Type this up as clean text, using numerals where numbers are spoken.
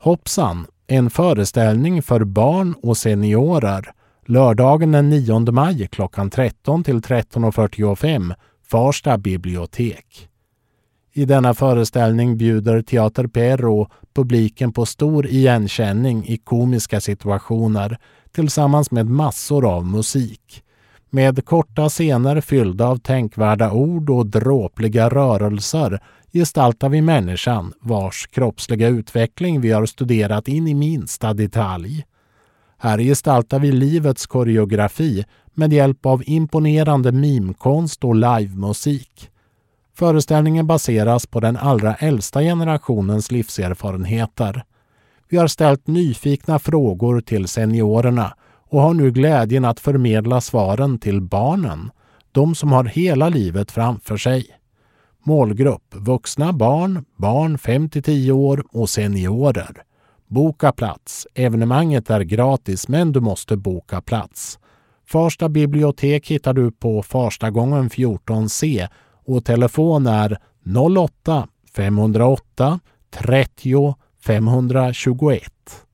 Hoppsan, en föreställning för barn och seniorer. Lördagen den 9 maj klockan 13 till 13.45, Farsta bibliotek. I denna föreställning bjuder Teater Perro publiken på stor igenkänning i komiska situationer tillsammans med massor av musik. Med korta scener fyllda av tänkvärda ord och dråpliga rörelser gestaltar vi människan vars kroppsliga utveckling vi har studerat in i minsta detalj. Här gestaltar vi livets koreografi med hjälp av imponerande mimkonst och livemusik. Föreställningen baseras på den allra äldsta generationens livserfarenheter. Vi har ställt nyfikna frågor till seniorerna och har nu glädjen att förmedla svaren till barnen, de som har hela livet framför sig. Målgrupp: vuxna barn, barn 5-10 år och seniorer. Boka plats. Evenemanget är gratis men du måste boka plats. Farsta bibliotek hittar du på Farstagången 14C och telefon är 08 508 30 521.